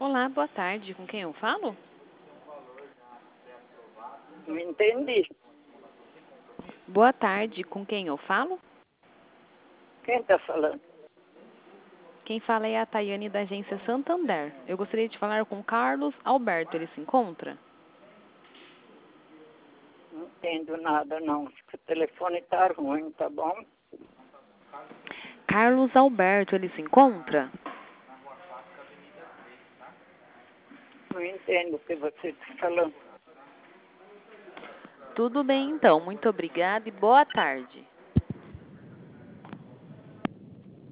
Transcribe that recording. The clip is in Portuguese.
Olá, boa tarde. Com quem eu falo? Não entendi. Boa tarde. Com quem eu falo? Quem está falando? Quem fala é a Tayane da agência Santander. Eu gostaria de falar com Carlos Alberto. Ele se encontra? Não entendo nada, não. Acho que o telefone está ruim, tá bom? Carlos Alberto, ele se encontra? Não entendo o que você está falando. Tudo bem, então. Muito obrigada e boa tarde.